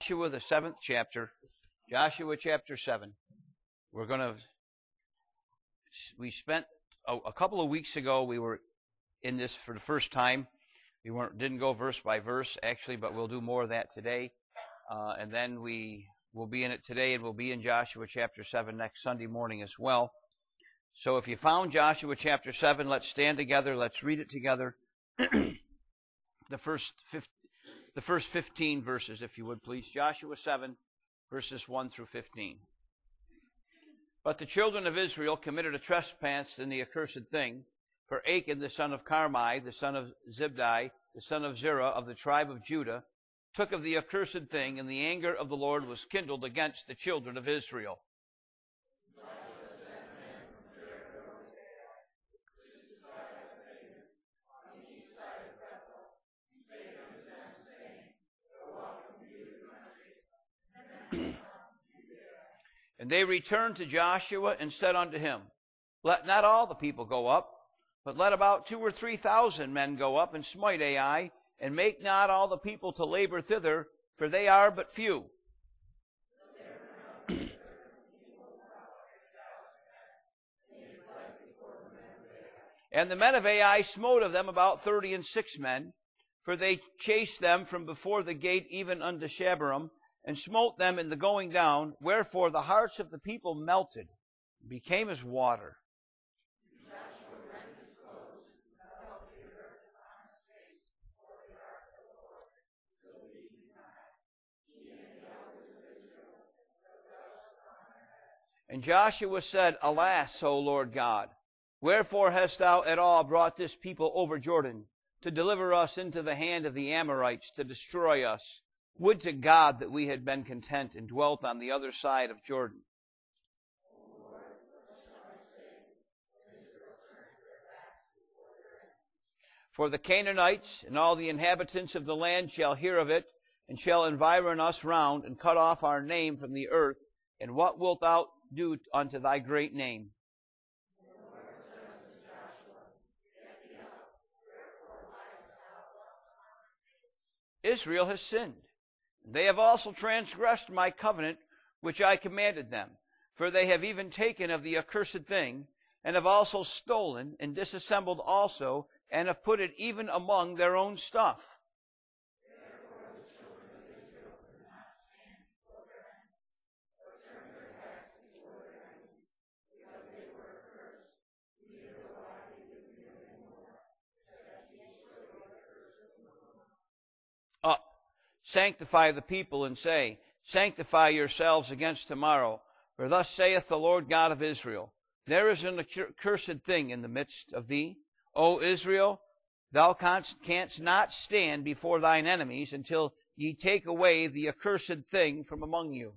Joshua, the 7th chapter. Joshua chapter 7. We spent a couple of weeks ago, we were in this for the first time. Didn't go verse by verse, actually, but we'll do more of that today. And then we will be in it today, and we'll be in Joshua chapter 7 next Sunday morning as well. So if you found Joshua chapter 7, let's stand together. Let's read it together. The first 15 verses, if you would please. Joshua 7, verses 1 through 15. But the children of Israel committed a trespass in the accursed thing. For Achan, the son of Carmi, the son of Zibdi, the son of Zerah, of the tribe of Judah, took of the accursed thing, and the anger of the Lord was kindled against the children of Israel. And they returned to Joshua and said unto him, Let not all the people go up, but let about 2,000 or 3,000 men go up and smite Ai, and make not all the people to labor thither, for they are but few. And the men of Ai smote of them about 36 men, for they chased them from before the gate even unto Shabarim, and smote them in the going down, wherefore the hearts of the people melted, and became as water. And Joshua said, Alas, O Lord God, wherefore hast thou at all brought this people over Jordan, to deliver us into the hand of the Amorites, to destroy us? Would to God that we had been content and dwelt on the other side of Jordan. For the Canaanites and all the inhabitants of the land shall hear of it, and shall environ us round, and cut off our name from the earth. And what wilt thou do unto thy great name? Israel has sinned. They have also transgressed my covenant, which I commanded them. For they have even taken of the accursed thing, and have also stolen, and disassembled also, and have put it even among their own stuff. Up, sanctify the people, and say, Sanctify yourselves against tomorrow. For thus saith the Lord God of Israel, There is an accursed thing in the midst of thee, O Israel. Thou canst not stand before thine enemies until ye take away the accursed thing from among you.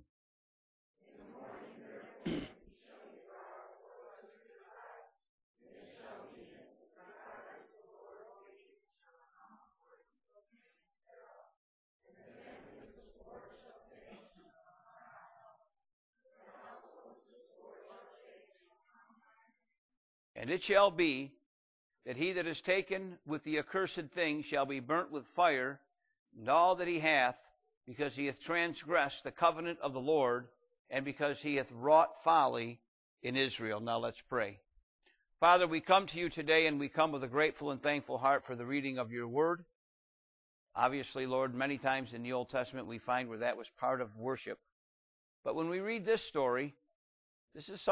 And it shall be that he that is taken with the accursed thing shall be burnt with fire, and all that he hath, because he hath transgressed the covenant of the Lord, and because he hath wrought folly in Israel. Now let's pray. Father, we come to you today, and we come with a grateful and thankful heart for the reading of your word. Obviously, Lord, many times in the Old Testament we find where that was part of worship. But when we read this story, this is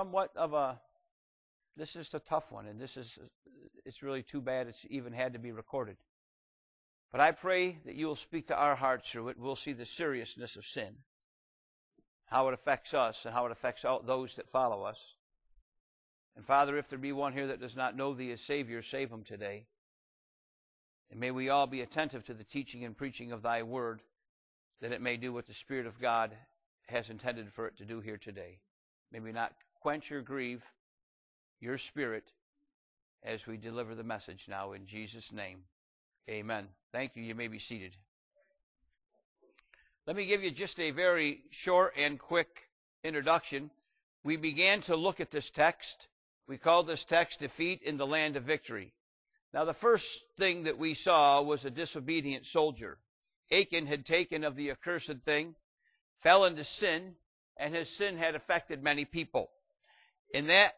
a tough one, and it's really too bad it's even had to be recorded. But I pray that you will speak to our hearts through it. We'll see the seriousness of sin, how it affects us, and how it affects all those that follow us. And Father, if there be one here that does not know thee as Savior, save him today. And may we all be attentive to the teaching and preaching of thy word, that it may do what the Spirit of God has intended for it to do here today. May we not quench or grieve your Spirit as we deliver the message now, in Jesus' name. Amen. Thank you. You may be seated. Let me give you just a very short and quick introduction. We began to look at this text. We called this text Defeat in the Land of Victory. Now, the first thing that we saw was a disobedient soldier. Achan had taken of the accursed thing, fell into sin, and his sin had affected many people. And that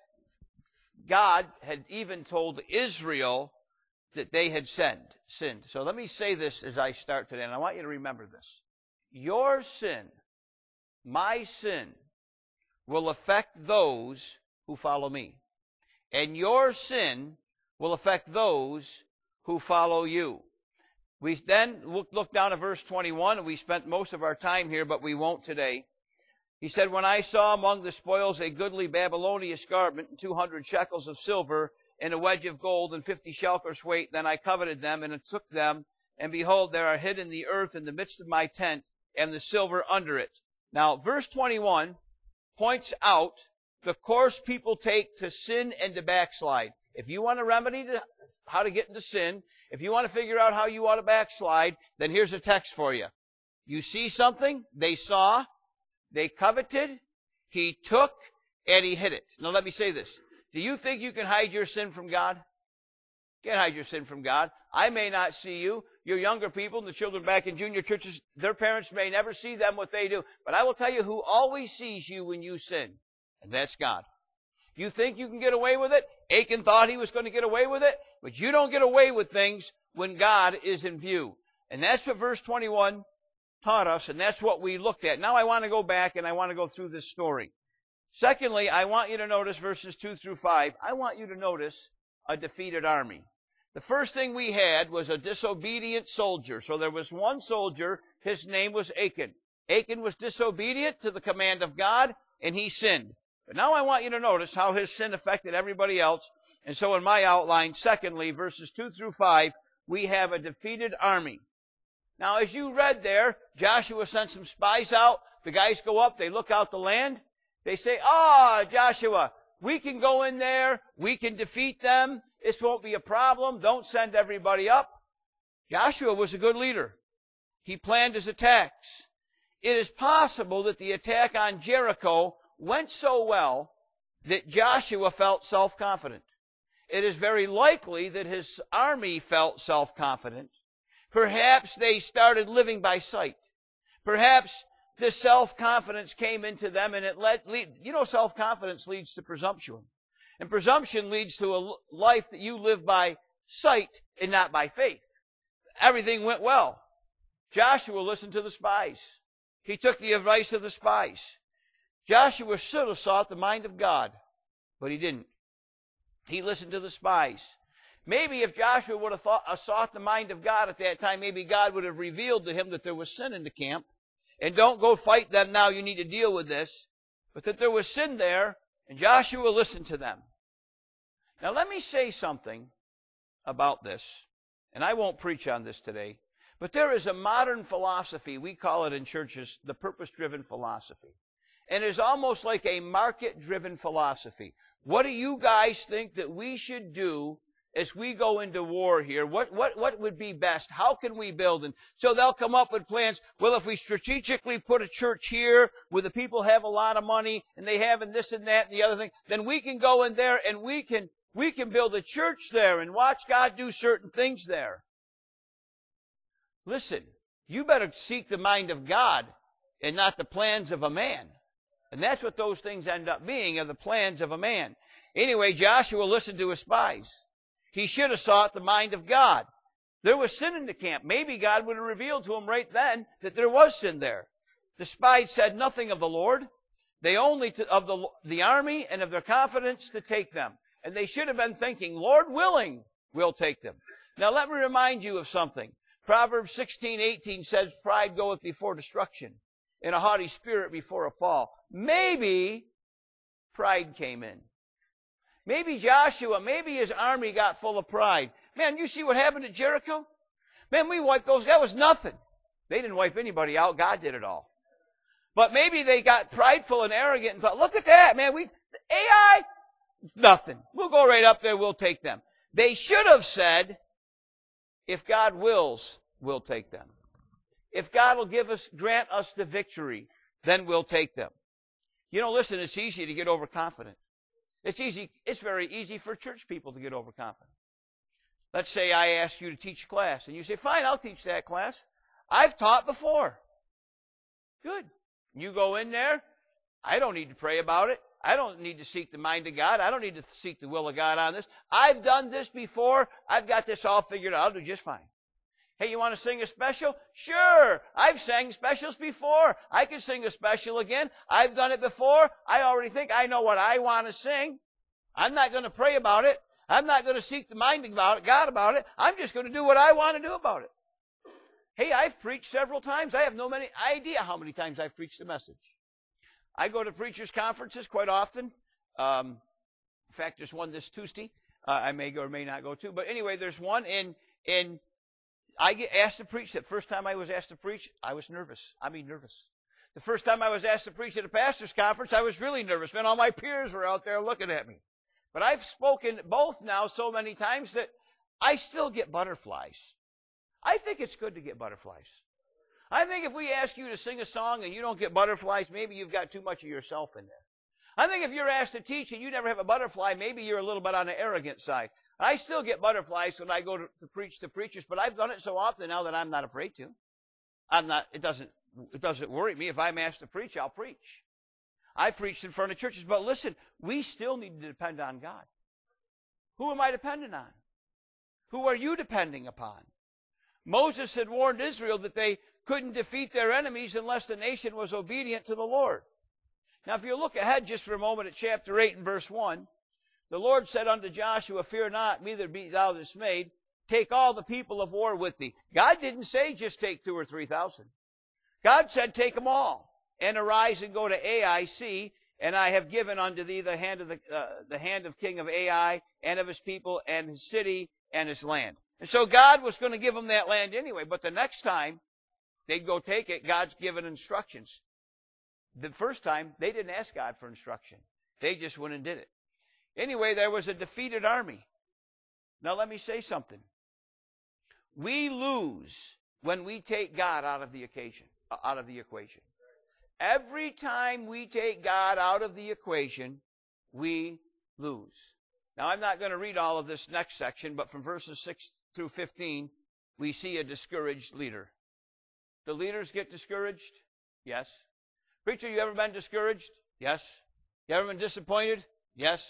God had even told Israel that they had sinned. So let me say this as I start today, and I want you to remember this. Your sin, my sin, will affect those who follow me. And your sin will affect those who follow you. We then look down at verse 21, and we spent most of our time here, but we won't today. He said, when I saw among the spoils a goodly Babylonian garment, and 200 shekels of silver, and a wedge of gold, and 50 shekels weight, then I coveted them, and took them, and behold, there are hid in the earth in the midst of my tent, and the silver under it. Now, verse 21 points out the course people take to sin and to backslide. If you want a remedy to how to get into sin, if you want to figure out how you ought to backslide, then here's a text for you. You see something, they saw, they coveted, he took, and he hid it. Now let me say this. Do you think you can hide your sin from God? You can't hide your sin from God. I may not see you. Your younger people, the children back in junior churches, their parents may never see them what they do. But I will tell you who always sees you when you sin, and that's God. You think you can get away with it? Achan thought he was going to get away with it, but you don't get away with things when God is in view. And that's what verse 21 taught us, and that's what we looked at. Now I want to go back and I want to go through this story. Secondly, I want you to notice verses 2 through 5. I want you to notice a defeated army. The first thing we had was a disobedient soldier. So there was one soldier, his name was Achan. Achan was disobedient to the command of God, and he sinned. But now I want you to notice how his sin affected everybody else. And so in my outline, secondly, verses 2 through 5, we have a defeated army. Now, as you read there, Joshua sent some spies out. The guys go up, they look out the land. They say, Joshua, we can go in there. We can defeat them. This won't be a problem. Don't send everybody up. Joshua was a good leader. He planned his attacks. It is possible that the attack on Jericho went so well that Joshua felt self-confident. It is very likely that his army felt self-confident. Perhaps they started living by sight. Perhaps this self-confidence came into them, and it self-confidence leads to presumption. And presumption leads to a life that you live by sight and not by faith. Everything went well. Joshua listened to the spies. He took the advice of the spies. Joshua should have sought the mind of God, but he didn't. He listened to the spies. Maybe if Joshua would have sought the mind of God at that time, maybe God would have revealed to him that there was sin in the camp. And don't go fight them now, you need to deal with this. But that there was sin there, and Joshua listened to them. Now let me say something about this, and I won't preach on this today, but there is a modern philosophy, we call it in churches the purpose-driven philosophy. And it's almost like a market-driven philosophy. What do you guys think that we should do as we go into war here? What would be best? How can we build? And so they'll come up with plans. Well, if we strategically put a church here where the people have a lot of money and they have and this and that and the other thing, then we can go in there and we can build a church there and watch God do certain things there. Listen, you better seek the mind of God and not the plans of a man. And that's what those things end up being, are the plans of a man. Anyway, Joshua listened to his spies. He should have sought the mind of God. There was sin in the camp. Maybe God would have revealed to him right then that there was sin there. The spies said nothing of the Lord. They only of the army and of their confidence to take them. And they should have been thinking, Lord willing, we'll take them. Now let me remind you of something. Proverbs 16:18 says, pride goeth before destruction, and a haughty spirit before a fall. Maybe pride came in. Maybe maybe his army got full of pride. Man, you see what happened at Jericho? Man, we wiped those. That was nothing. They didn't wipe anybody out. God did it all. But maybe they got prideful and arrogant and thought, look at that, man. Ai, nothing. We'll go right up there. We'll take them. They should have said, if God wills, we'll take them. If God will grant us the victory, then we'll take them. Listen, it's easy to get overconfident. It's very easy for church people to get overconfident. Let's say I ask you to teach a class, and you say, fine, I'll teach that class. I've taught before. Good. You go in there, I don't need to pray about it. I don't need to seek the mind of God. I don't need to seek the will of God on this. I've done this before. I've got this all figured out. I'll do just fine. Hey, you want to sing a special? Sure. I've sang specials before. I can sing a special again. I've done it before. I already think I know what I want to sing. I'm not going to pray about it. I'm not going to seek the mind of God about it. I'm just going to do what I want to do about it. Hey, I've preached several times. I have no idea how many times I've preached the message. I go to preachers' conferences quite often. In fact, there's one this Tuesday. I may go or may not go to. But anyway, there's one, and I get asked to preach. The first time I was asked to preach, I was nervous. I mean, nervous. The first time I was asked to preach at a pastor's conference, I was really nervous. Man, all my peers were out there looking at me. But I've spoken both now so many times that I still get butterflies. I think it's good to get butterflies. I think if we ask you to sing a song and you don't get butterflies, maybe you've got too much of yourself in there. I think if you're asked to teach and you never have a butterfly, maybe you're a little bit on the arrogant side. I still get butterflies when I go to preach to preachers, but I've done it so often now that I'm not afraid to. It doesn't worry me. If I'm asked to preach, I'll preach. I preached in front of churches, but listen, we still need to depend on God. Who am I dependent on? Who are you depending upon? Moses had warned Israel that they couldn't defeat their enemies unless the nation was obedient to the Lord. Now, if you look ahead just for a moment at chapter 8 and verse 1, the Lord said unto Joshua, Fear not, neither be thou dismayed. Take all the people of war with thee. God didn't say just take 2,000 or 3,000. God said take them all. And arise and go to Ai, see, and I have given unto thee the hand of king of Ai and of his people and his city and his land. And so God was going to give them that land anyway, but the next time they'd go take it, God's given instructions. The first time, they didn't ask God for instruction. They just went and did it. Anyway, there was a defeated army. Now let me say something. We lose when we take God out of the equation. Every time we take God out of the equation, we lose. Now, I'm not going to read all of this next section, but from verses 6 through 15, we see a discouraged leader. Do leaders get discouraged? Yes. Preacher, you ever been discouraged? Yes. You ever been disappointed? Yes.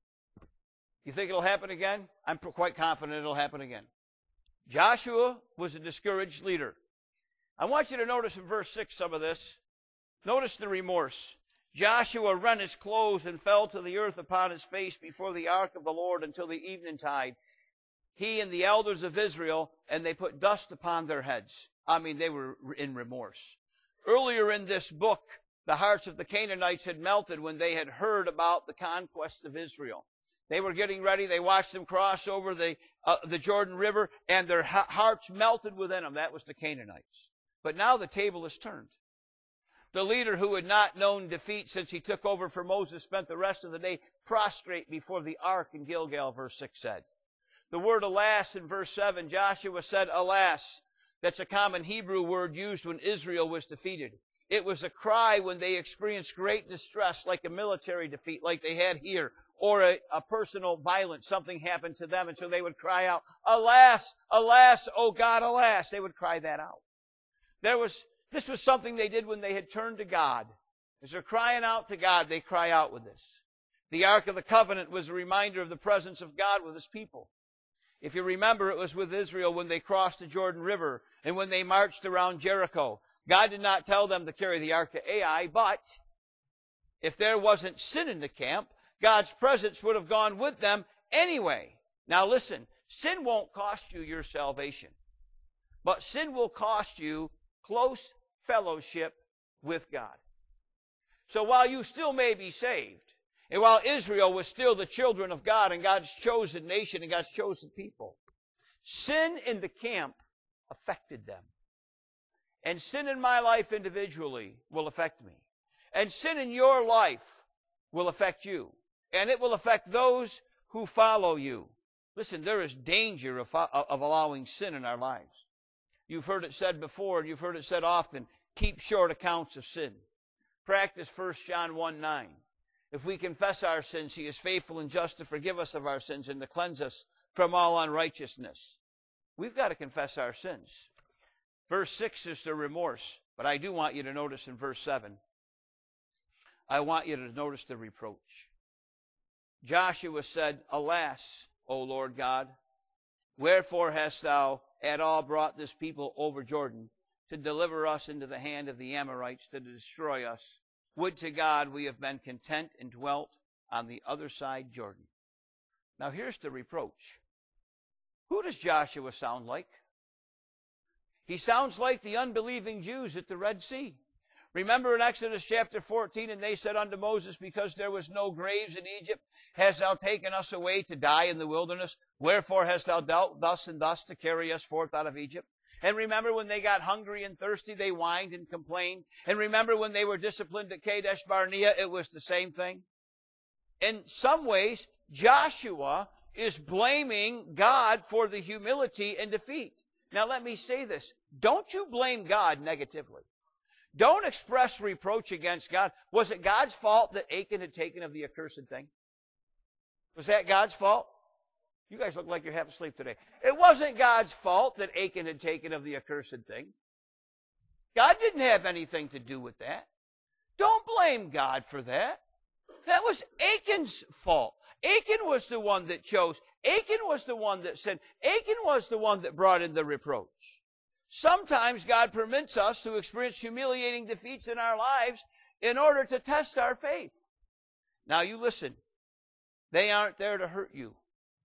You think it'll happen again? I'm quite confident it'll happen again. Joshua was a discouraged leader. I want you to notice in verse 6 some of this. Notice the remorse. Joshua rent his clothes and fell to the earth upon his face before the ark of the Lord until the eventide. He and the elders of Israel, and they put dust upon their heads. I mean, they were in remorse. Earlier in this book, the hearts of the Canaanites had melted when they had heard about the conquest of Israel. They were getting ready. They watched them cross over the Jordan River, and their hearts melted within them. That was the Canaanites. But now the table is turned. The leader who had not known defeat since he took over for Moses spent the rest of the day prostrate before the ark in Gilgal, verse 6 said. The word alas in verse 7, Joshua said, alas. That's a common Hebrew word used when Israel was defeated. It was a cry when they experienced great distress, like a military defeat, like they had here, or a personal violence. Something happened to them, and so they would cry out, alas, alas, oh God, alas. They would cry that out. This was something they did when they had turned to God. As they're crying out to God, they cry out with this. The Ark of the Covenant was a reminder of the presence of God with His people. If you remember, it was with Israel when they crossed the Jordan River and when they marched around Jericho. God did not tell them to carry the Ark to Ai, but if there wasn't sin in the camp, God's presence would have gone with them anyway. Now listen, sin won't cost you your salvation, but sin will cost you close fellowship with God. So while you still may be saved, and while Israel was still the children of God and God's chosen nation and God's chosen people, sin in the camp affected them. And sin in my life individually will affect me. And sin in your life will affect you. And it will affect those who follow you. Listen, there is danger of allowing sin in our lives. You've heard it said before, and you've heard it said often, keep short accounts of sin. Practice 1 John 1:9. If we confess our sins, He is faithful and just to forgive us of our sins and to cleanse us from all unrighteousness. We've got to confess our sins. Verse 6 is the remorse. But I do want you to notice in verse 7, I want you to notice the reproach. Joshua said, Alas, O Lord God, wherefore hast thou at all brought this people over Jordan to deliver us into the hand of the Amorites to destroy us? Would to God we have been content and dwelt on the other side Jordan. Now here's the reproach. Who does Joshua sound like? He sounds like the unbelieving Jews at the Red Sea. Remember in Exodus chapter 14, and they said unto Moses, Because there was no graves in Egypt, hast thou taken us away to die in the wilderness? Wherefore hast thou dealt thus and thus to carry us forth out of Egypt? And remember when they got hungry and thirsty, they whined and complained. And remember when they were disciplined at Kadesh Barnea, it was the same thing. In some ways, Joshua is blaming God for the humility and defeat. Now let me say this. Don't you blame God negatively. Don't express reproach against God. Was it God's fault that Achan had taken of the accursed thing? Was that God's fault? You guys look like you're half asleep today. It wasn't God's fault that Achan had taken of the accursed thing. God didn't have anything to do with that. Don't blame God for that. That was Achan's fault. Achan was the one that chose. Achan was the one that sinned. Achan was the one that brought in the reproach. Sometimes God permits us to experience humiliating defeats in our lives in order to test our faith. Now you listen. They aren't there to hurt you.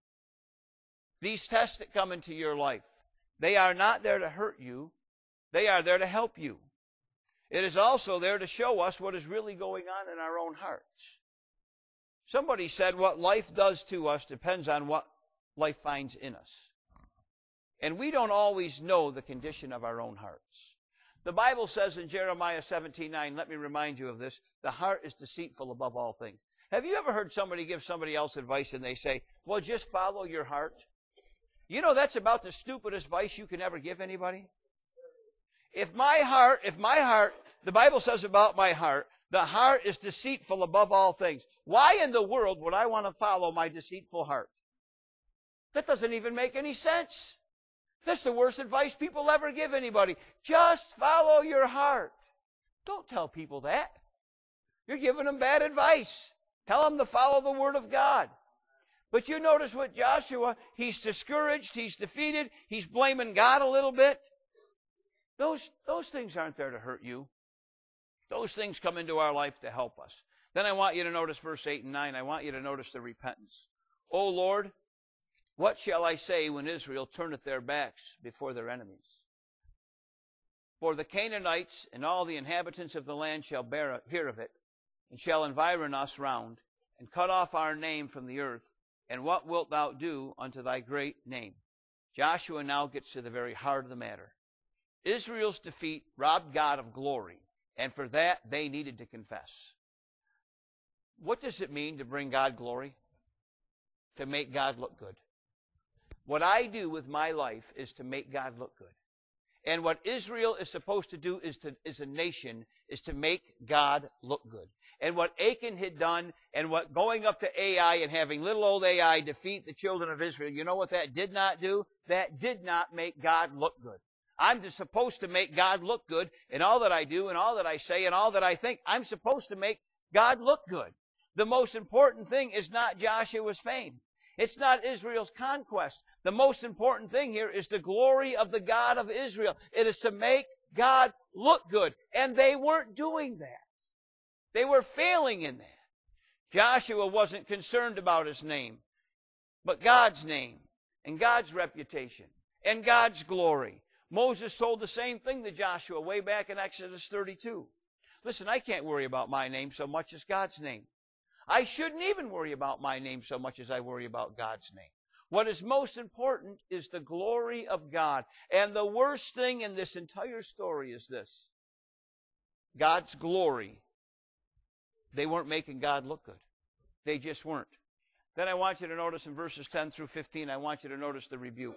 These tests that come into your life, they are not there to hurt you. They are there to help you. It is also there to show us what is really going on in our own hearts. Somebody said what life does to us depends on what life finds in us. And we don't always know the condition of our own hearts. The Bible says in Jeremiah 17:9, let me remind you of this, the heart is deceitful above all things. Have you ever heard somebody give somebody else advice and they say, well, just follow your heart? You know, that's about the stupidest advice you can ever give anybody. If my heart, the Bible says about my heart, the heart is deceitful above all things. Why in the world would I want to follow my deceitful heart? That doesn't even make any sense. That's the worst advice people ever give anybody. Just follow your heart. Don't tell people that. You're giving them bad advice. Tell them to follow the Word of God. But you notice with Joshua, he's discouraged, he's defeated, he's blaming God a little bit. Those things aren't there to hurt you. Those things come into our life to help us. Then I want you to notice verse 8 and 9. I want you to notice the repentance. O Lord, what shall I say when Israel turneth their backs before their enemies? For the Canaanites and all the inhabitants of the land shall hear of it, and shall environ us round, and cut off our name from the earth. And what wilt thou do unto thy great name? Joshua now gets to the very heart of the matter. Israel's defeat robbed God of glory, and for that they needed to confess. What does it mean to bring God glory? To make God look good. What I do with my life is to make God look good. And what Israel is supposed to do as a nation is to make God look good. And what Achan had done, and what going up to Ai and having little old Ai defeat the children of Israel, you know what that did not do? That did not make God look good. I'm just supposed to make God look good in all that I do and all that I say and all that I think. I'm supposed to make God look good. The most important thing is not Joshua's fame. It's not Israel's conquest. The most important thing here is the glory of the God of Israel. It is to make God look good. And they weren't doing that. They were failing in that. Joshua wasn't concerned about his name, but God's name and God's reputation and God's glory. Moses told the same thing to Joshua way back in Exodus 32. Listen, I can't worry about my name so much as God's name. I shouldn't even worry about my name so much as I worry about God's name. What is most important is the glory of God. And the worst thing in this entire story is this. God's glory. They weren't making God look good. They just weren't. Then I want you to notice in verses 10 through 15, I want you to notice the rebuke.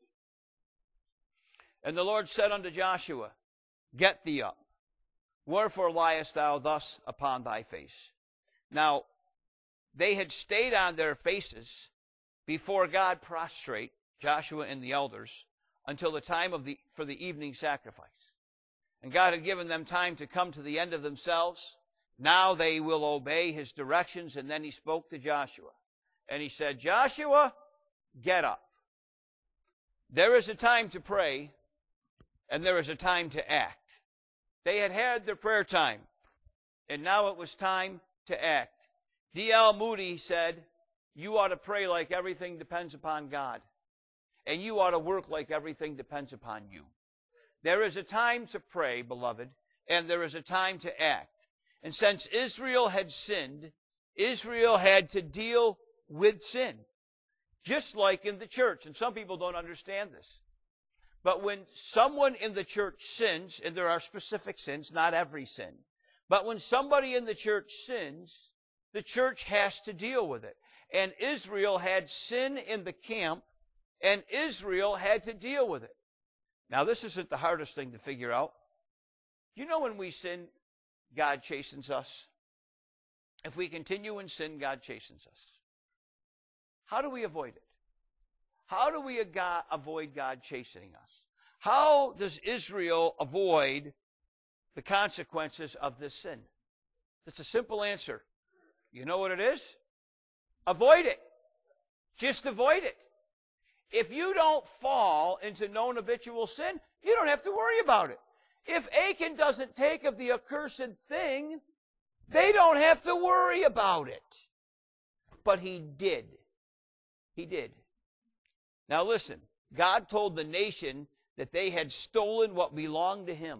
And the Lord said unto Joshua, Get thee up. Wherefore liest thou thus upon thy face? Now, they had stayed on their faces before God prostrate, Joshua and the elders, until the time for the evening sacrifice. And God had given them time to come to the end of themselves. Now they will obey His directions. And then He spoke to Joshua. And He said, Joshua, get up. There is a time to pray, and there is a time to act. They had had their prayer time, and now it was time to act. D.L. Moody said, you ought to pray like everything depends upon God, and you ought to work like everything depends upon you. There is a time to pray, beloved, and there is a time to act. And since Israel had sinned, Israel had to deal with sin, just like in the church. And some people don't understand this. But when someone in the church sins, and there are specific sins, not every sin, but when somebody in the church sins, the church has to deal with it. And Israel had sin in the camp, and Israel had to deal with it. Now, this isn't the hardest thing to figure out. You know, when we sin, God chastens us. If we continue in sin, God chastens us. How do we avoid it? How do we avoid God chastening us? How does Israel avoid the consequences of this sin? It's a simple answer. You know what it is? Avoid it. Just avoid it. If you don't fall into known habitual sin, you don't have to worry about it. If Achan doesn't take of the accursed thing, they don't have to worry about it. But he did. He did. Now listen, God told the nation that they had stolen what belonged to him,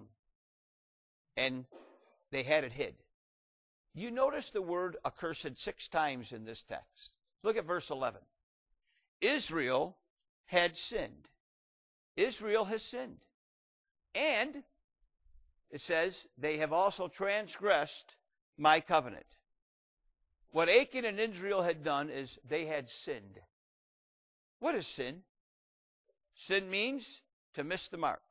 and they had it hid. You notice the word accursed 6 times in this text. Look at verse 11. Israel had sinned. Israel has sinned. And it says, they have also transgressed my covenant. What Achan and Israel had done is they had sinned. What is sin? Sin means to miss the mark.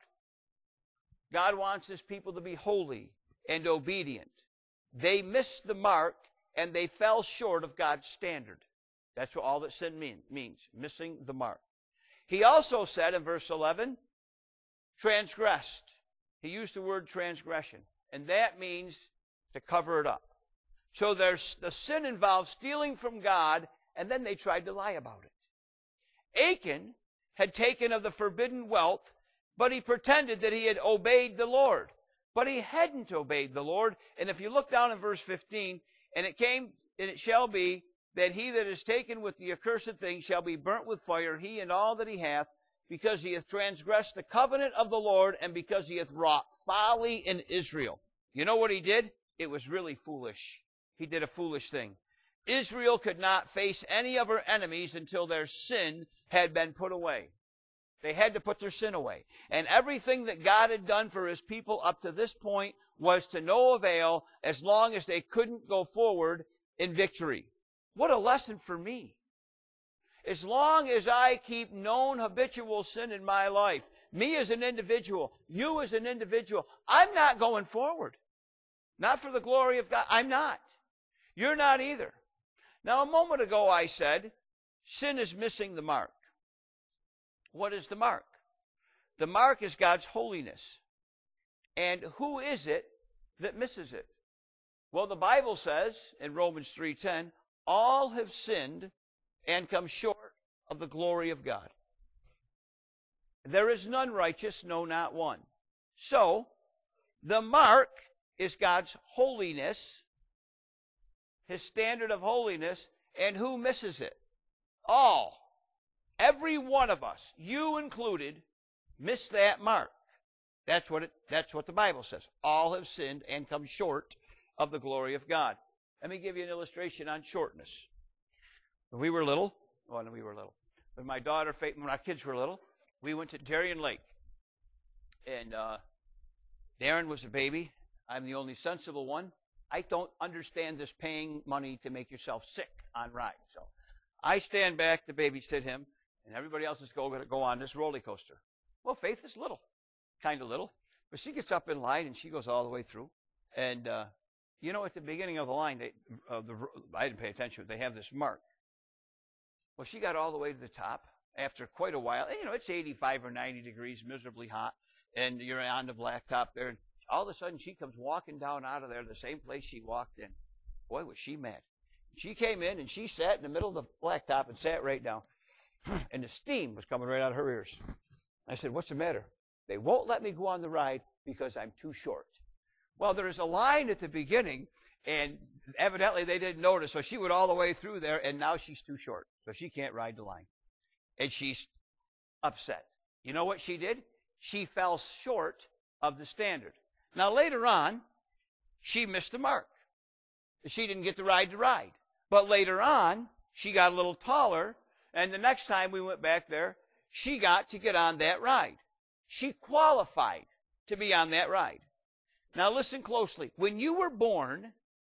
God wants His people to be holy and obedient. They missed the mark, and they fell short of God's standard. That's what all that sin means, missing the mark. He also said in verse 11, transgressed. He used the word transgression, and that means to cover it up. So the sin involves stealing from God, and then they tried to lie about it. Achan had taken of the forbidden wealth, but he pretended that he had obeyed the Lord. But he hadn't obeyed the Lord. And if you look down in verse 15, and it shall be that he that is taken with the accursed thing shall be burnt with fire, he and all that he hath, because he hath transgressed the covenant of the Lord, and because he hath wrought folly in Israel. You know what he did? It was really foolish. He did a foolish thing. Israel could not face any of her enemies until their sin had been put away. They had to put their sin away. And everything that God had done for His people up to this point was to no avail as long as they couldn't go forward in victory. What a lesson for me. As long as I keep known habitual sin in my life, me as an individual, you as an individual, I'm not going forward. Not for the glory of God. I'm not. You're not either. Now, a moment ago I said, sin is missing the mark. What is the mark? The mark is God's holiness. And who is it that misses it? Well, the Bible says in Romans 3:10, all have sinned and come short of the glory of God. There is none righteous, no, not one. So, the mark is God's holiness, His standard of holiness, and who misses it? All. Every one of us, you included, missed that mark. That's what the Bible says. All have sinned and come short of the glory of God. Let me give you an illustration on shortness. When we were little, when my daughter, when our kids were little, we went to Darien Lake. And Darren was a baby. I'm the only sensible one. I don't understand this paying money to make yourself sick on rides. So I stand back, the baby sit him, and everybody else is going to go on this roller coaster. Well, Faith is little, kind of little, but she gets up in line and she goes all the way through. And you know, at the beginning of the line, I didn't pay attention. They have this mark. Well, she got all the way to the top after quite a while. And, you know, it's 85 or 90 degrees, miserably hot, and you're on the blacktop there. And all of a sudden she comes walking down out of there the same place she walked in. Boy, was she mad. She came in and she sat in the middle of the blacktop and sat right down. And the steam was coming right out of her ears. I said, what's the matter? They won't let me go on the ride because I'm too short. Well, there's a line at the beginning, and evidently they didn't notice, so she went all the way through there, and now she's too short, so she can't ride the line. And she's upset. You know what she did? She fell short of the standard. Now, later on, she missed the mark. She didn't get the ride to ride. But later on, she got a little taller, and the next time we went back there, she got to get on that ride. She qualified to be on that ride. Now listen closely. When you were born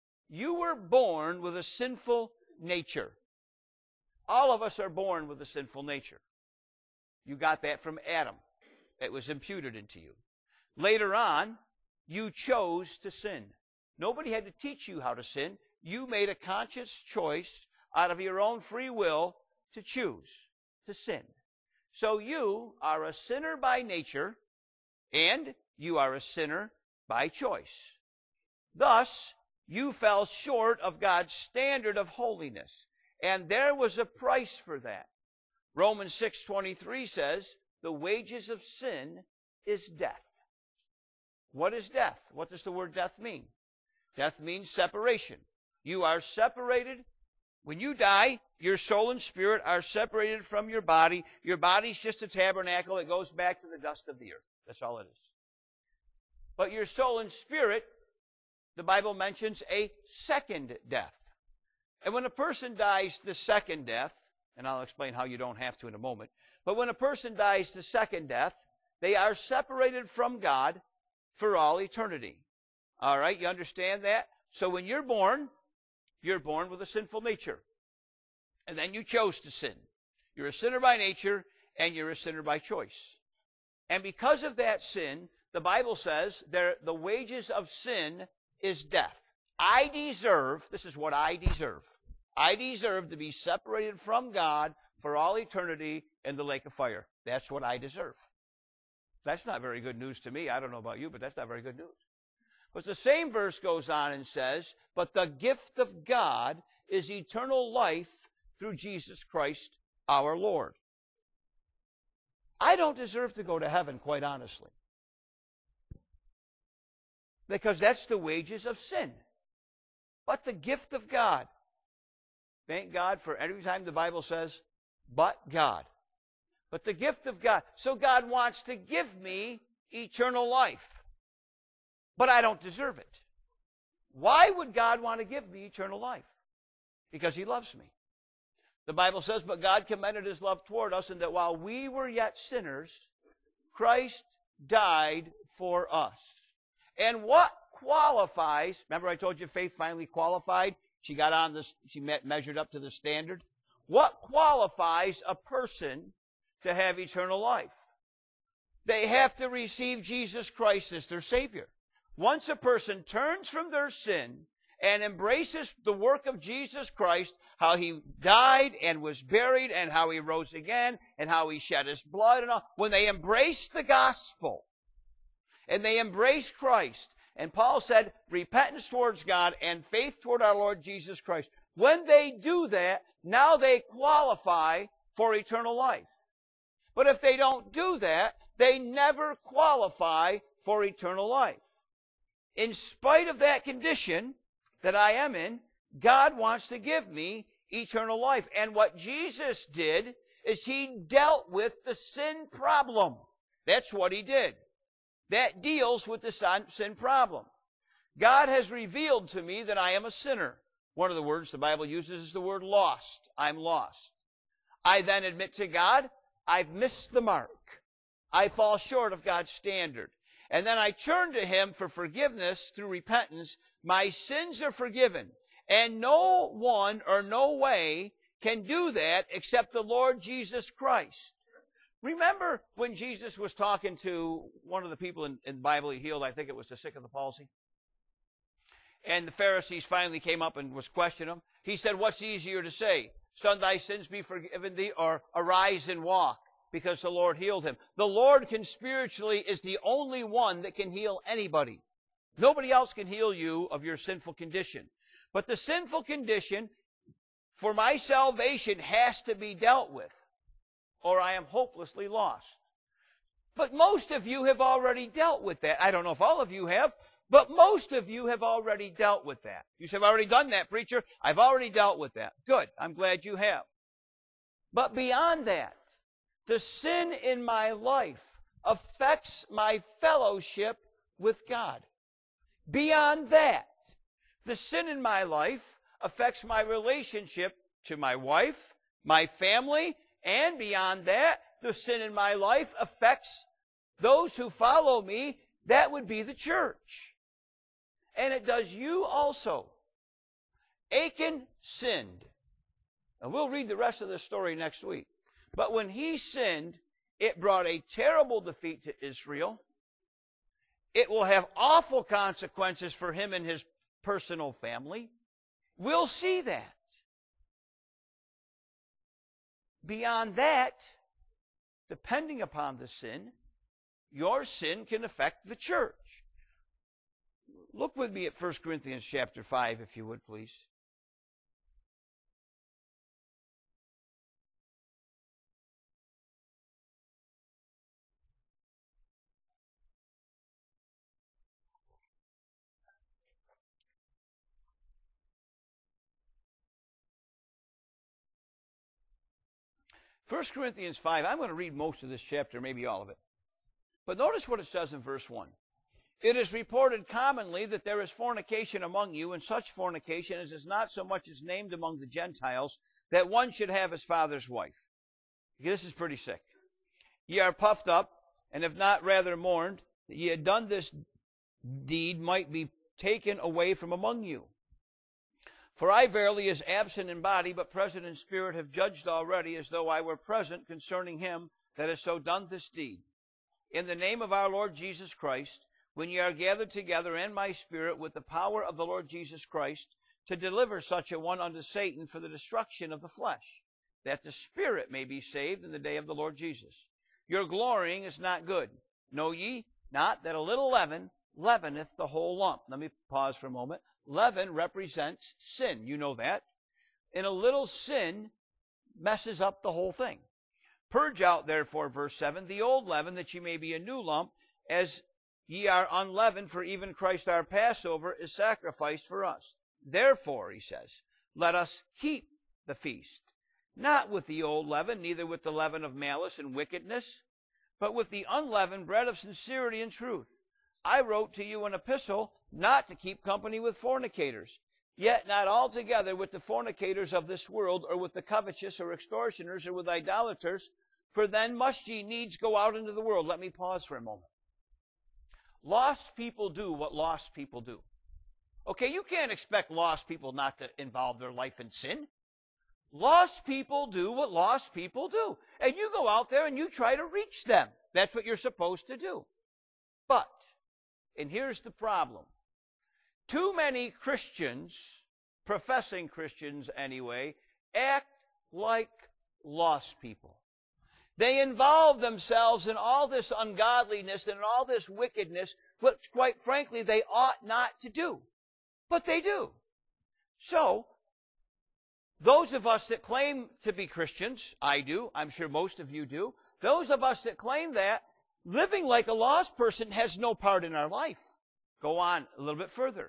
with a sinful nature. All of us are born with a sinful nature. You got that from Adam. It was imputed into you. Later on, you chose to sin. Nobody had to teach you how to sin. You made a conscious choice out of your own free will to choose to sin. So you are a sinner by nature, and you are a sinner by choice. Thus, you fell short of God's standard of holiness, and there was a price for that. Romans 6:23 says, the wages of sin is death. What is death? What does the word death mean? Death means separation. You are separated. When you die, your soul and spirit are separated from your body. Your body's just a tabernacle. It goes back to the dust of the earth. That's all it is. But your soul and spirit, the Bible mentions a second death. And when a person dies the second death, and I'll explain how you don't have to in a moment, but when a person dies the second death, they are separated from God for all eternity. All right, you understand that? So when you're born with a sinful nature. And then you chose to sin. You're a sinner by nature, and you're a sinner by choice. And because of that sin, the Bible says the wages of sin is death. This is what I deserve. I deserve to be separated from God for all eternity in the lake of fire. That's what I deserve. That's not very good news to me. I don't know about you, but that's not very good news. But the same verse goes on and says, but the gift of God is eternal life through Jesus Christ our Lord. I don't deserve to go to heaven, quite honestly. Because that's the wages of sin. But the gift of God. Thank God for every time the Bible says, but God. But the gift of God. So God wants to give me eternal life. But I don't deserve it. Why would God want to give me eternal life? Because He loves me. The Bible says, but God commended His love toward us, in that while we were yet sinners, Christ died for us. And what qualifies, remember I told you faith finally qualified? She got on this, she measured up to the standard. What qualifies a person to have eternal life? They have to receive Jesus Christ as their Savior. Once a person turns from their sin and embraces the work of Jesus Christ, how He died and was buried and how He rose again and how He shed His blood and all, when they embrace the gospel and they embrace Christ, and Paul said repentance towards God and faith toward our Lord Jesus Christ, when they do that, now they qualify for eternal life. But if they don't do that, they never qualify for eternal life. In spite of that condition that I am in, God wants to give me eternal life. And what Jesus did is He dealt with the sin problem. That's what He did. That deals with the sin problem. God has revealed to me that I am a sinner. One of the words the Bible uses is the word lost. I'm lost. I then admit to God, I've missed the mark. I fall short of God's standard. And then I turn to Him for forgiveness through repentance. My sins are forgiven. And no one or no way can do that except the Lord Jesus Christ. Remember when Jesus was talking to one of the people in the Bible He healed, I think it was the sick of the palsy? And the Pharisees finally came up and was questioning Him. He said, what's easier to say? Son, thy sins be forgiven thee, or arise and walk? because the Lord healed him. The Lord spiritually is the only one that can heal anybody. Nobody else can heal you of your sinful condition. But the sinful condition for my salvation has to be dealt with, or I am hopelessly lost. But most of you have already dealt with that. I don't know if all of you have, but most of you have already dealt with that. You say, I've already done that, preacher. I've already dealt with that. Good. I'm glad you have. But beyond that, the sin in my life affects my fellowship with God. Beyond that, the sin in my life affects my relationship to my wife, my family, and beyond that, the sin in my life affects those who follow me. That would be the church. And it does you also. Achan sinned. And we'll read the rest of the story next week. But when he sinned, it brought a terrible defeat to Israel. It will have awful consequences for him and his personal family. We'll see that. Beyond that, depending upon the sin, your sin can affect the church. Look with me at 1 Corinthians chapter 5, if you would, please. 1 Corinthians 5, I'm going to read most of this chapter, maybe all of it. But notice what it says in verse 1. It is reported commonly that there is fornication among you, and such fornication as is not so much as named among the Gentiles, that one should have his father's wife. This is pretty sick. Ye are puffed up, and have not rather mourned, that ye had done this deed might be taken away from among you. For I verily, as absent in body, but present in spirit, have judged already, as though I were present, concerning him that has so done this deed. In the name of our Lord Jesus Christ, when ye are gathered together in my spirit with the power of the Lord Jesus Christ, to deliver such a one unto Satan for the destruction of the flesh, that the spirit may be saved in the day of the Lord Jesus. Your glorying is not good. Know ye not that a little leaven leaveneth the whole lump? Let me pause for a moment. Leaven represents sin. You know that. And a little sin messes up the whole thing. Purge out, therefore, verse 7, the old leaven, that ye may be a new lump, as ye are unleavened, for even Christ our Passover is sacrificed for us. Therefore, he says, let us keep the feast, not with the old leaven, neither with the leaven of malice and wickedness, but with the unleavened bread of sincerity and truth. I wrote to you an epistle not to keep company with fornicators, yet not altogether with the fornicators of this world, or with the covetous, or extortioners, or with idolaters, for then must ye needs go out into the world. Let me pause for a moment. Lost people do what lost people do. Okay, you can't expect lost people not to involve their life in sin. Lost people do what lost people do. And you go out there and you try to reach them. That's what you're supposed to do. But, and here's the problem. Too many Christians, professing Christians anyway, act like lost people. They involve themselves in all this ungodliness and all this wickedness, which, quite frankly, they ought not to do. But they do. So, those of us that claim to be Christians, I do, I'm sure most of you do, those of us that claim that, living like a lost person has no part in our life. Go on a little bit further.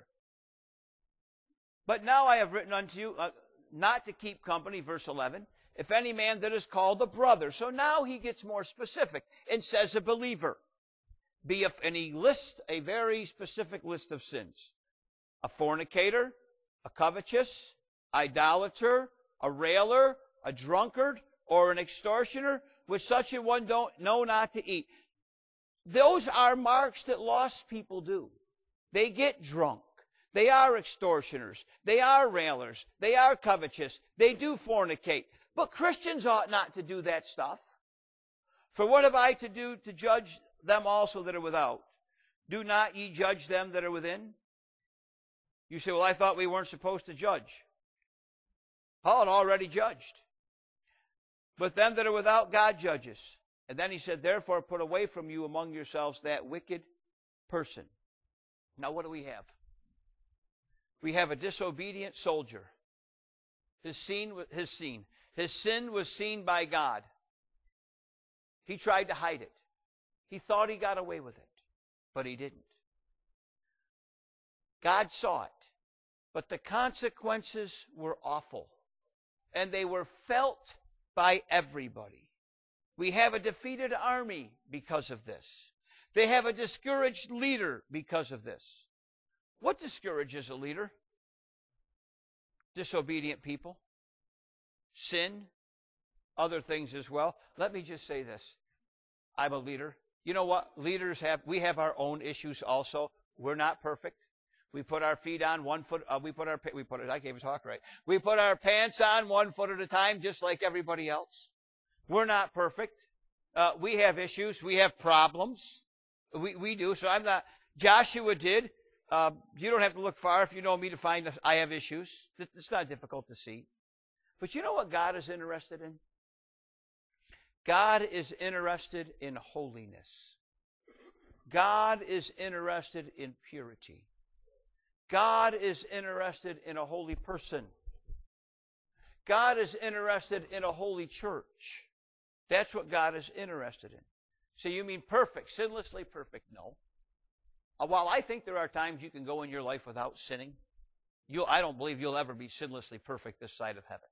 But now I have written unto you not to keep company, verse 11, if any man that is called a brother. So now he gets more specific and says a believer. And he lists a very specific list of sins. A fornicator, a covetous, idolater, a railer, a drunkard, or an extortioner, with such a one don't know not to eat. Those are marks that lost people do. They get drunk. They are extortioners. They are railers. They are covetous. They do fornicate. But Christians ought not to do that stuff. For what have I to do to judge them also that are without? Do not ye judge them that are within? You say, well, I thought we weren't supposed to judge. Paul had already judged. But them that are without, God judges. And then he said, therefore put away from you among yourselves that wicked person. Now what do we have? We have a disobedient soldier. His sin was seen by God. He tried to hide it. He thought he got away with it, but he didn't. God saw it, but the consequences were awful, and they were felt by everybody. We have a defeated army because of this. They have a discouraged leader because of this. What discourages a leader? Disobedient people, sin, other things as well. Let me just say this. I'm a leader. You know what? We have our own issues also. We're not perfect. We put our feet on one foot. I can't even talk right. We put our pants on 1 foot at a time, just like everybody else. We're not perfect. We have issues. We have problems. We do. So I'm not. Joshua did. You don't have to look far if you know me to find I have issues. It's not difficult to see. But you know what God is interested in? God is interested in holiness. God is interested in purity. God is interested in a holy person. God is interested in a holy church. That's what God is interested in. So you mean perfect, sinlessly perfect? No. While I think there are times you can go in your life without sinning, I don't believe you'll ever be sinlessly perfect this side of heaven.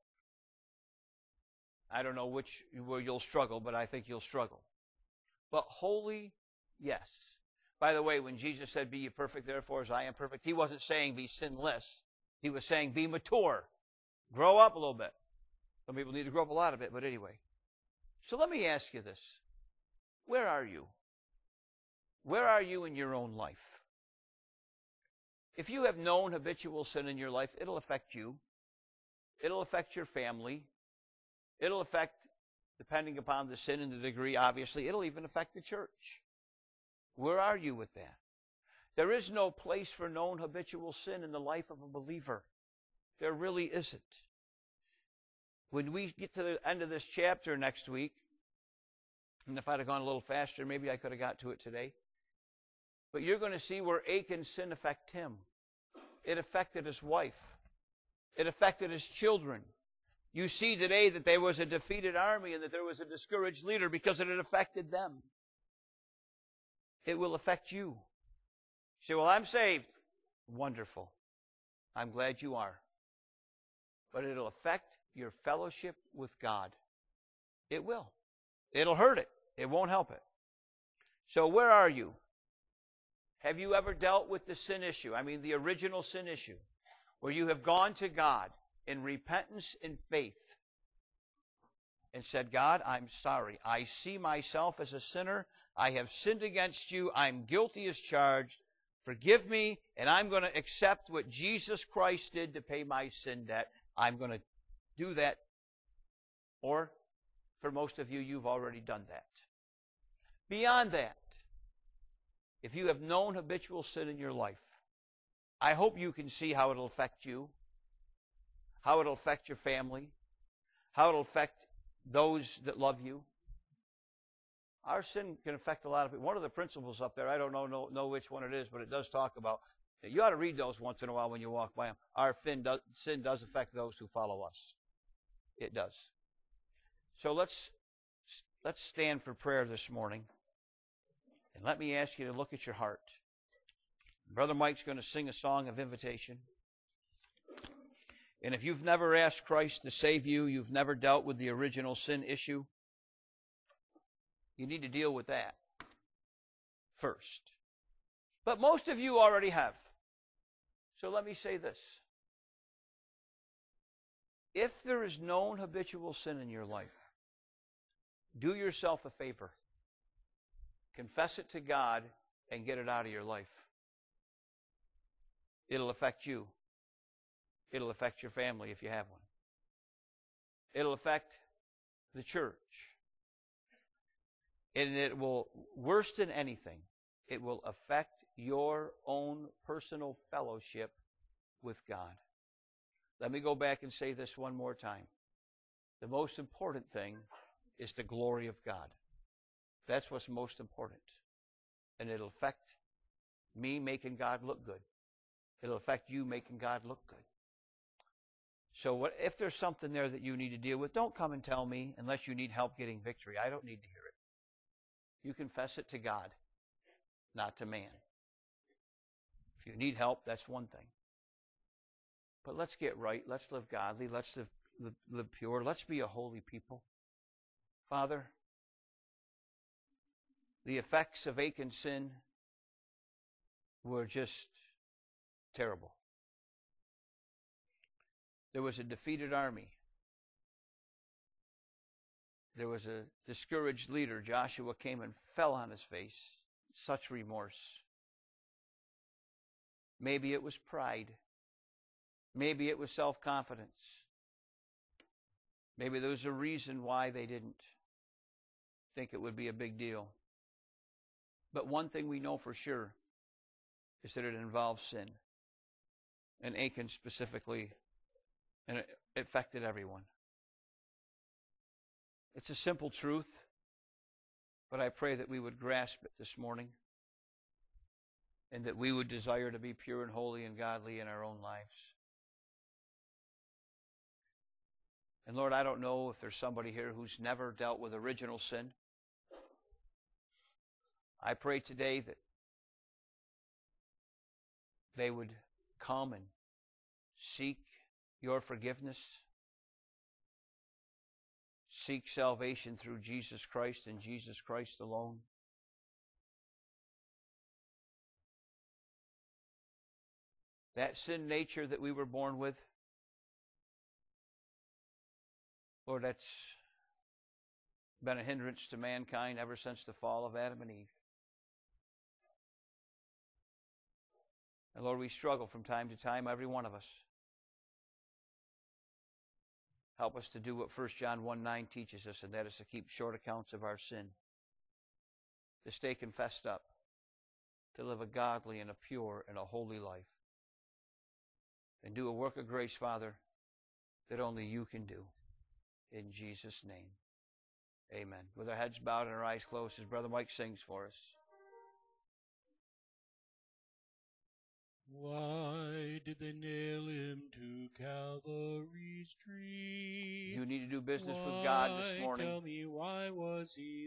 I don't know where you'll struggle, but I think you'll struggle. But holy, yes. By the way, when Jesus said, be ye perfect, therefore, as I am perfect, he wasn't saying be sinless. He was saying be mature. Grow up a little bit. Some people need to grow up a lot of it, but anyway. So let me ask you this. Where are you? Where are you in your own life? If you have known habitual sin in your life, it'll affect you. It'll affect your family. It'll affect, depending upon the sin and the degree, obviously, it'll even affect the church. Where are you with that? There is no place for known habitual sin in the life of a believer. There really isn't. When we get to the end of this chapter next week, and if I'd have gone a little faster, maybe I could have got to it today. But you're going to see where Achan's sin affected him. It affected his wife. It affected his children. You see today that there was a defeated army and that there was a discouraged leader because it had affected them. It will affect you. You say, well, I'm saved. Wonderful. I'm glad you are. But it'll affect your fellowship with God. It will. It'll hurt it. It won't help it. So where are you? Have you ever dealt with the sin issue? I mean, the original sin issue, where you have gone to God in repentance and faith and said, God, I'm sorry. I see myself as a sinner. I have sinned against you. I'm guilty as charged. Forgive me, and I'm going to accept what Jesus Christ did to pay my sin debt. I'm going to do that. Or, for most of you, you've already done that. Beyond that, if you have known habitual sin in your life, I hope you can see how it'll affect you, how it'll affect your family, how it'll affect those that love you. Our sin can affect a lot of people. One of the principles up there, I don't know which one it is, but it does talk about, you ought to read those once in a while when you walk by them. Our sin does affect those who follow us. It does. So let's stand for prayer this morning. And let me ask you to look at your heart. Brother Mike's going to sing a song of invitation. And if you've never asked Christ to save you, you've never dealt with the original sin issue, you need to deal with that first. But most of you already have. So let me say this. If there is known habitual sin in your life, do yourself a favor. Confess it to God and get it out of your life. It'll affect you. It'll affect your family if you have one. It'll affect the church. And it will, worse than anything, it will affect your own personal fellowship with God. Let me go back and say this one more time. The most important thing is the glory of God. That's what's most important. And it'll affect me making God look good. It'll affect you making God look good. So if there's something there that you need to deal with, don't come and tell me unless you need help getting victory. I don't need to hear it. You confess it to God, not to man. If you need help, that's one thing. But let's get right. Let's live godly. Let's live pure. Let's be a holy people. Father, the effects of Achan's sin were just terrible. There was a defeated army. There was a discouraged leader. Joshua came and fell on his face. Such remorse. Maybe it was pride. Maybe it was self-confidence. Maybe there was a reason why they didn't think it would be a big deal. But one thing we know for sure is that it involves sin. And Achan specifically, and it affected everyone. It's a simple truth, but I pray that we would grasp it this morning and that we would desire to be pure and holy and godly in our own lives. And Lord, I don't know if there's somebody here who's never dealt with original sin. I pray today that they would come and seek your forgiveness, seek salvation through Jesus Christ and Jesus Christ alone. That sin nature that we were born with, Lord, that's been a hindrance to mankind ever since the fall of Adam and Eve. And Lord, we struggle from time to time, every one of us. Help us to do what 1 John 1:9 teaches us, and that is to keep short accounts of our sin, to stay confessed up, to live a godly and a pure and a holy life, and do a work of grace, Father, that only you can do. In Jesus' name, amen. With our heads bowed and our eyes closed, as Brother Mike sings for us. Why did they nail him to Calvary's tree? You need to do business with God this morning. Tell me, why was he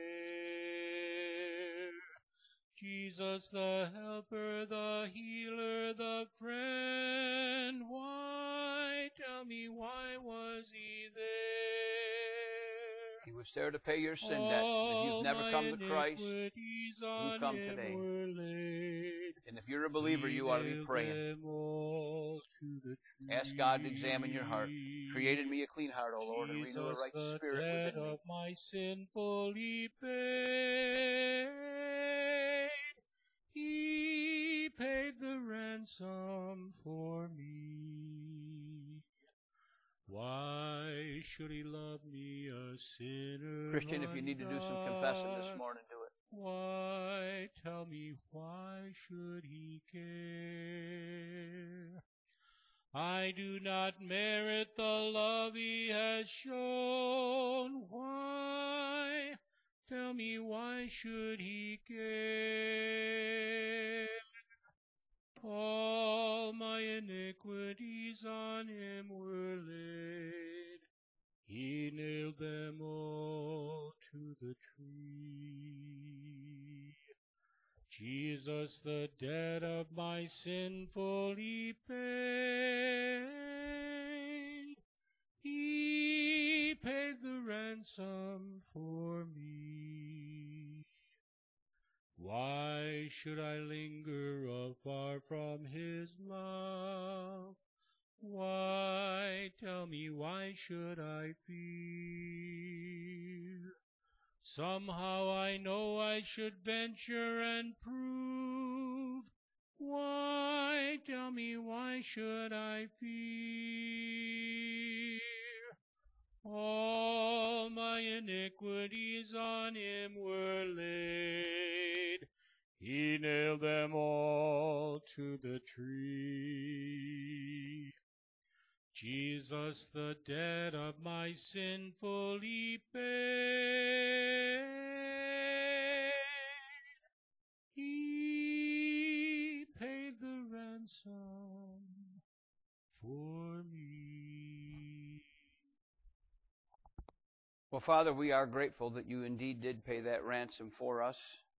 there? Jesus, the helper, the healer, the friend. Why, tell me, why was he there? He was there to pay your sin debt. If you've never come to Christ, you come today. And if you're a believer, you ought to be praying. Ask God to examine your heart. Create in me a clean heart, O Lord, and renew a right spirit within me. Of my sinfully paid. He paid the ransom for me. Why should he love me, a sinner? Christian, if you need to do some confessing this morning, do it. Why, tell me, why should he care? I do not merit the love he has shown. Why, tell me, why should he care? All my iniquities on him were laid. He nailed them all to the tree. Jesus, the debt of my sinfully paid. He paid the ransom for me. Why should I linger afar from his love? Why, tell me, why should I fear? Somehow I know I should venture and prove. Why, tell me, why should I fear? All my iniquities on him were laid. He nailed them all to the tree. Jesus, the debt of my sinfully paid. ransom for me. Well, Father, we are grateful that you indeed did pay that ransom for us.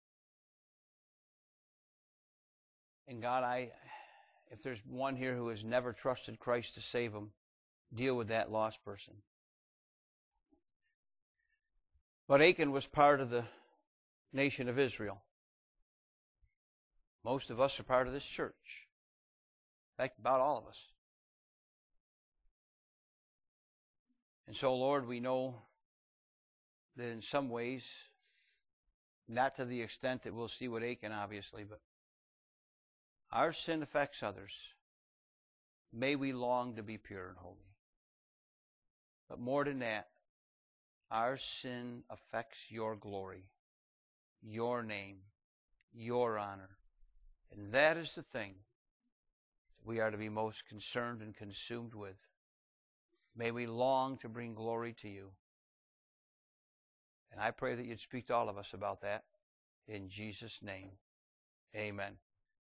And God, if there's one here who has never trusted Christ to save him, deal with that lost person. But Achan was part of the nation of Israel. Most of us are part of this church. In fact, about all of us. And so, Lord, we know that in some ways, not to the extent that we'll see with Achan, obviously, but our sin affects others. May we long to be pure and holy. But more than that, our sin affects your glory, your name, your honor. And that is the thing we are to be most concerned and consumed with. May we long to bring glory to you. And I pray that you'd speak to all of us about that. In Jesus' name, amen.